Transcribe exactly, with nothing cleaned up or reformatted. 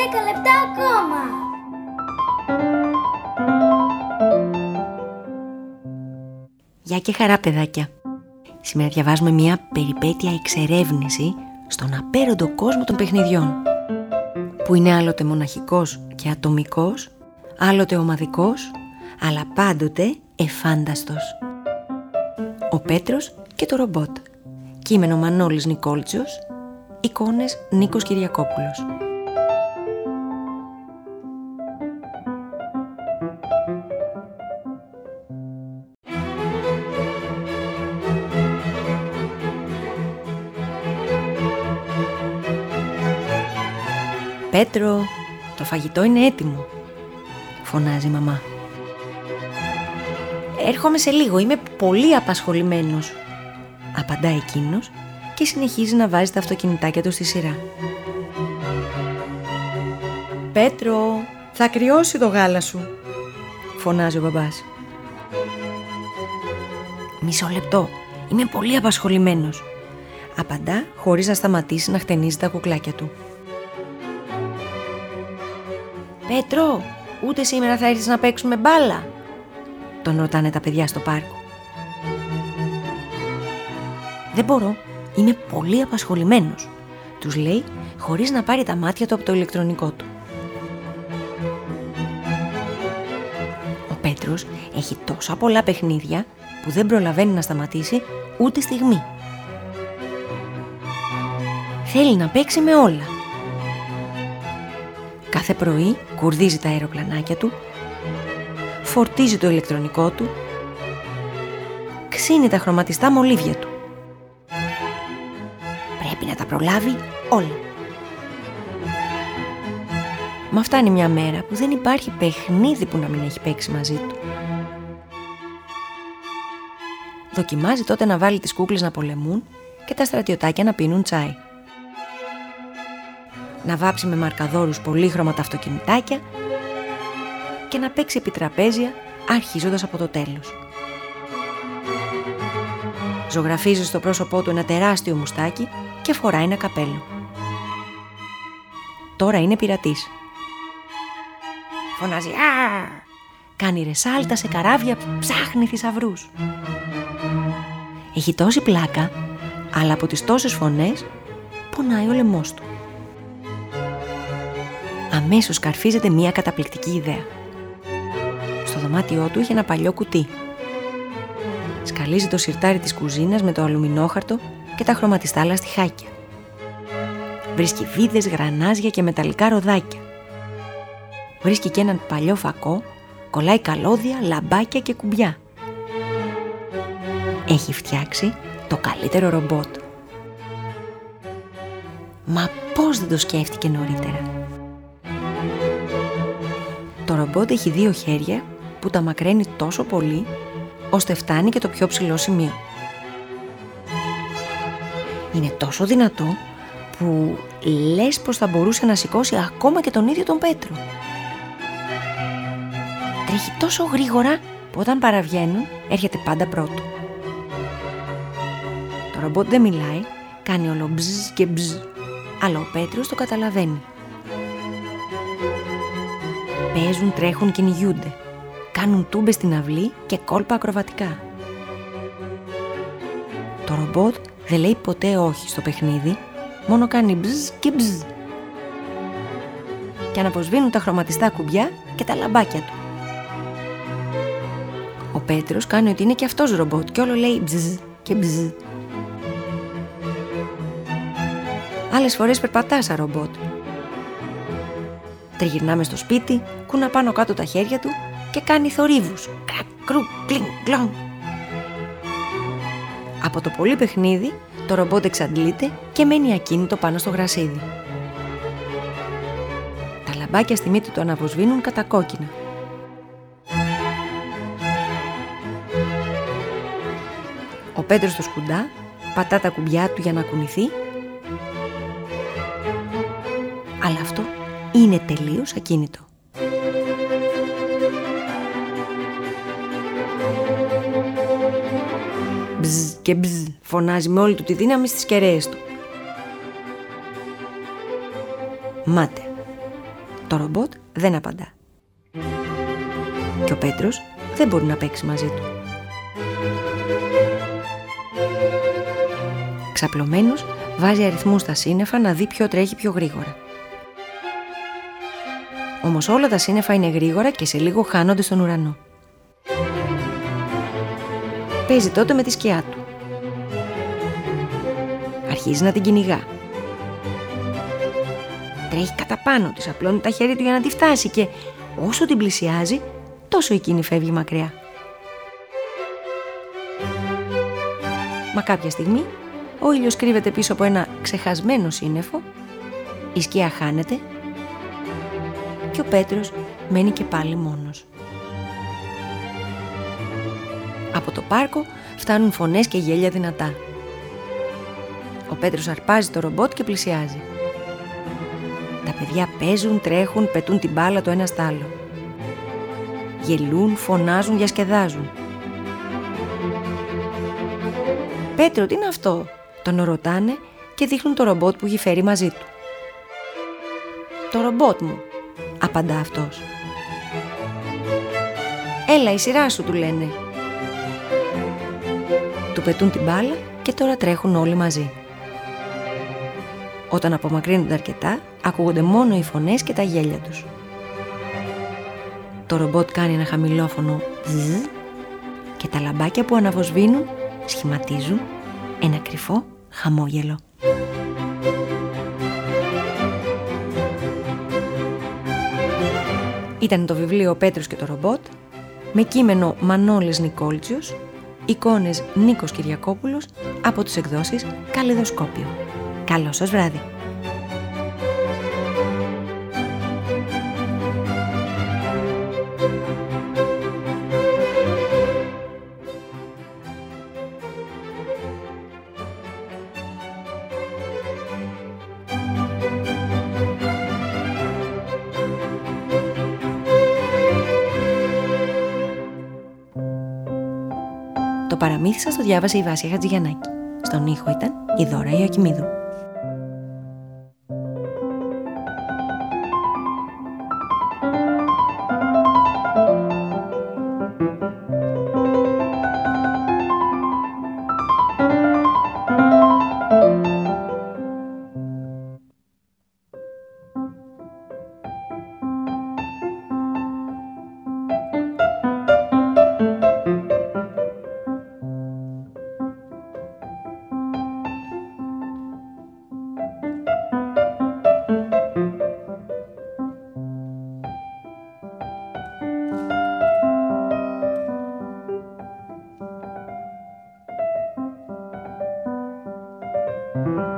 δέκα λεπτά ακόμα. Γεια και χαρά, παιδάκια. Σήμερα διαβάζουμε μια περιπέτεια εξερεύνηση στον απέροντο κόσμο των παιχνιδιών, που είναι άλλοτε μοναχικός και ατομικός, άλλοτε ομαδικός, αλλά πάντοτε εφάνταστος. Ο Πέτρος και το ρομπότ. Κείμενο Μανώλης Νικόλτσιος. Εικόνες Νίκος Κυριακόπουλος. «Πέτρο, το φαγητό είναι έτοιμο», φωνάζει η μαμά. «Έρχομαι σε λίγο, είμαι πολύ απασχολημένος», απαντά εκείνος και συνεχίζει να βάζει τα αυτοκινητάκια του στη σειρά. «Πέτρο, θα κρυώσει το γάλα σου», φωνάζει ο μπαμπάς. «Μισό λεπτό, είμαι πολύ απασχολημένος», απαντά χωρίς να σταματήσει να χτενίζει τα κουκλάκια του. «Πέτρο, ούτε σήμερα θα έρθεις να παίξουμε μπάλα?» τον ρωτάνε τα παιδιά στο πάρκο. «Δεν μπορώ, είμαι πολύ απασχολημένος», τους λέει χωρίς να πάρει τα μάτια του από το ηλεκτρονικό του. Ο Πέτρος έχει τόσα πολλά παιχνίδια που δεν προλαβαίνει να σταματήσει ούτε στιγμή. Θέλει να παίξει με όλα. Κάθε πρωί κουρδίζει τα αεροπλανάκια του, φορτίζει το ηλεκτρονικό του, ξύνει τα χρωματιστά μολύβια του. Πρέπει να τα προλάβει όλα. Μα φτάνει μια μέρα που δεν υπάρχει παιχνίδι που να μην έχει παίξει μαζί του. Δοκιμάζει τότε να βάλει τις κούκλες να πολεμούν και τα στρατιωτάκια να πίνουν τσάι. Να βάψει με μαρκαδόρους πολύχρωμα τα αυτοκινητάκια και να παίξει επί τραπέζια αρχίζοντας από το τέλος. Ζωγραφίζει στο πρόσωπό του ένα τεράστιο μουστάκι και φοράει ένα καπέλο. Τώρα είναι πειρατής. Φωνάζει «Α!», κάνει ρεσάλτα σε καράβια, ψάχνει θησαυρούς. Έχει τόση πλάκα, αλλά από τις τόσες φωνές πονάει ο λαιμός του. Αμέσως καρφίζεται μια καταπληκτική ιδέα. Στο δωμάτιό του είχε ένα παλιό κουτί. Σκαλίζει το σιρτάρι της κουζίνας με το αλουμινόχαρτο και τα χρωματιστά λαστιχάκια. Βρίσκει βίδες, γρανάζια και μεταλλικά ροδάκια. Βρίσκει και έναν παλιό φακό, κολλάει καλώδια, λαμπάκια και κουμπιά. Έχει φτιάξει το καλύτερο ρομπότ. Μα πώς δεν το σκέφτηκε νωρίτερα? Το ρομπότ έχει δύο χέρια που τα μακραίνει τόσο πολύ ώστε φτάνει και το πιο ψηλό σημείο. Είναι τόσο δυνατό που λες πως θα μπορούσε να σηκώσει ακόμα και τον ίδιο τον Πέτρο. Τρέχει τόσο γρήγορα που όταν παραβγαίνουν έρχεται πάντα πρώτο. Το ρομπότ δεν μιλάει, κάνει όλο μπζ και μπζ, αλλά ο Πέτρος το καταλαβαίνει. Παίζουν, τρέχουν, κυνηγούνται. Κάνουν τούμπες στην αυλή και κόλπα ακροβατικά. Το ρομπότ δεν λέει ποτέ όχι στο παιχνίδι, μόνο κάνει μπζ και μπζ. Και αναποσβήνουν τα χρωματιστά κουμπιά και τα λαμπάκια του. Ο Πέτρος κάνει ότι είναι και αυτός ρομπότ και όλο λέει μπζ και μπζ. Άλλες φορές περπατά σαν ρομπότ. Τριγυρνάμε στο σπίτι, κούνα πάνω κάτω τα χέρια του και κάνει θορύβους. Κρακ, κρου, κλινγκ, κλονγκ. Από το πολύ παιχνίδι, το ρομπότ εξαντλείται και μένει ακίνητο πάνω στο γρασίδι. Τα λαμπάκια στη μύτη του αναβοσβήνουν κατακόκκινα. Ο Πέτρος το σκουντά, πατά τα κουμπιά του για να κουνηθεί, αλλά αυτό είναι τελείως ακίνητο. Μπζ και μπζ, φωνάζει με όλη του τη δύναμη στις κεραίες του. Μάτε, Το ρομπότ δεν απαντά. Και ο Πέτρος δεν μπορεί να παίξει μαζί του. Ξαπλωμένος, βάζει αριθμούς στα σύννεφα να δει ποιο τρέχει πιο γρήγορα. Όμως όλα τα σύννεφα είναι γρήγορα και σε λίγο χάνονται στον ουρανό. Παίζει τότε με τη σκιά του. Αρχίζει να την κυνηγά. Τρέχει κατά πάνω της, απλώνει τα χέρια του για να τη φτάσει και όσο την πλησιάζει, τόσο εκείνη φεύγει μακριά. Μα κάποια στιγμή ο ήλιος κρύβεται πίσω από ένα ξεχασμένο σύννεφο, η σκιά χάνεται και ο Πέτρος μένει και πάλι μόνος. Από το πάρκο φτάνουν φωνές και γέλια δυνατά. Ο Πέτρος αρπάζει το ρομπότ και πλησιάζει. Τα παιδιά παίζουν, τρέχουν, πετούν την μπάλα το ένα στ' άλλο. Γελούν, φωνάζουν, διασκεδάζουν. «Πέτρο, τι είναι αυτό?» τον ρωτάνε και δείχνουν το ρομπότ που έχει φέρει μαζί του. «Το ρομπότ μου», απαντά αυτός. «Έλα, η σειρά σου», του λένε. Του πετούν την μπάλα και τώρα τρέχουν όλοι μαζί. Όταν απομακρύνονται αρκετά, ακούγονται μόνο οι φωνές και τα γέλια τους. Το ρομπότ κάνει ένα χαμηλόφωνο «ζζ» και τα λαμπάκια που αναβοσβήνουν σχηματίζουν ένα κρυφό χαμόγελο. Ήταν το βιβλίο «Ο Πέτρος και το ρομπότ», με κείμενο Μανώλης Νικόλτσιος, εικόνες Νίκος Κυριακόπουλος, από τις εκδόσεις Καλλιδοσκόπιο. Καλό σας βράδυ! Το παραμύθι σας το διάβασε η Βάσια Χατζηγιαννάκη. Στον ήχο ήταν η Δώρα Ιωακημίδου. Thank you.